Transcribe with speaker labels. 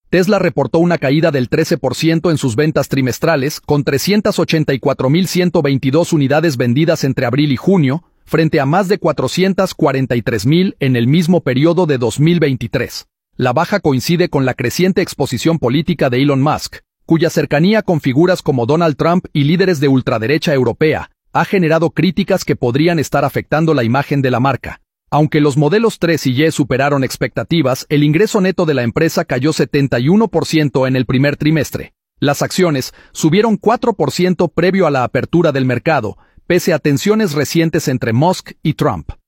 Speaker 1: Tesla reportó una caída del 13% en sus ventas trimestrales, con 384.122 unidades vendidas entre abril y junio, frente a más de 443.000 en el mismo periodo de 2023. La baja coincide con la creciente exposición política de Elon Musk, cuya cercanía con figuras como Donald Trump y líderes de ultraderecha europea ha generado críticas que podrían estar afectando la imagen de la marca. Aunque los modelos 3 y Y superaron expectativas, el ingreso neto de la empresa cayó 71% en el primer trimestre. Las acciones subieron 4% previo a la apertura del mercado, pese a tensiones recientes entre Musk y Trump.